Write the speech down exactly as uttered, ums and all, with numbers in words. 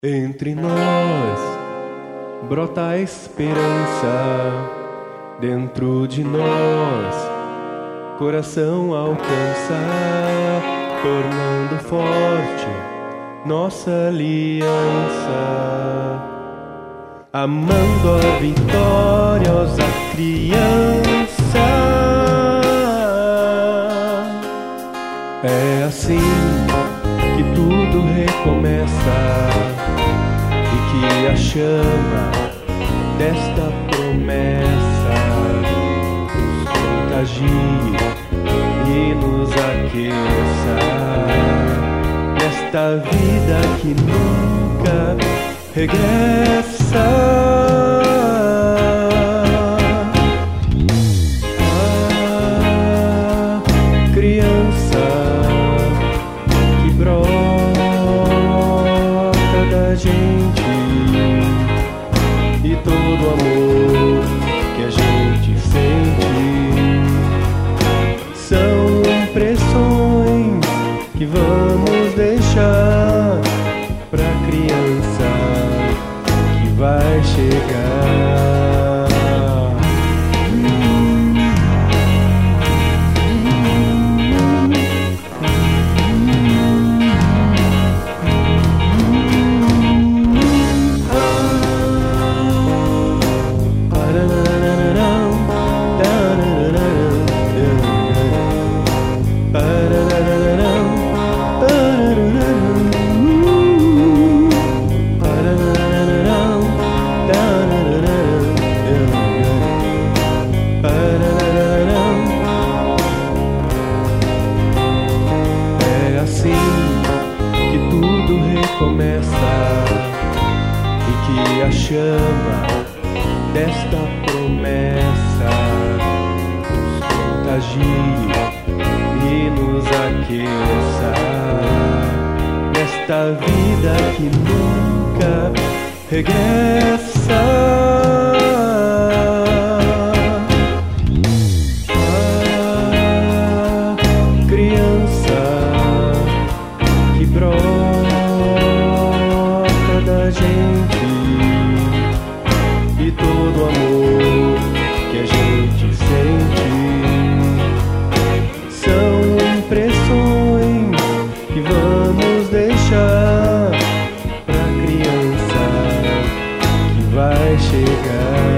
Entre nós brota a esperança, dentro de nós coração alcança, tornando forte nossa aliança, amando a vitoriosa criança. É assim que tudo recomeça, que a chama desta promessa nos contagie e nos aqueça nesta vida que nunca regressa. A criança que brota da gente e todo o amor que a gente sente são impressões que vamos deixar pra criança que vai chegar. Começa e que a chama desta promessa nos contagie e nos aqueça nesta vida que nunca regressa. A criança que brota da gente e todo o amor que a gente sente são impressões que vamos deixar pra criança que vai chegar.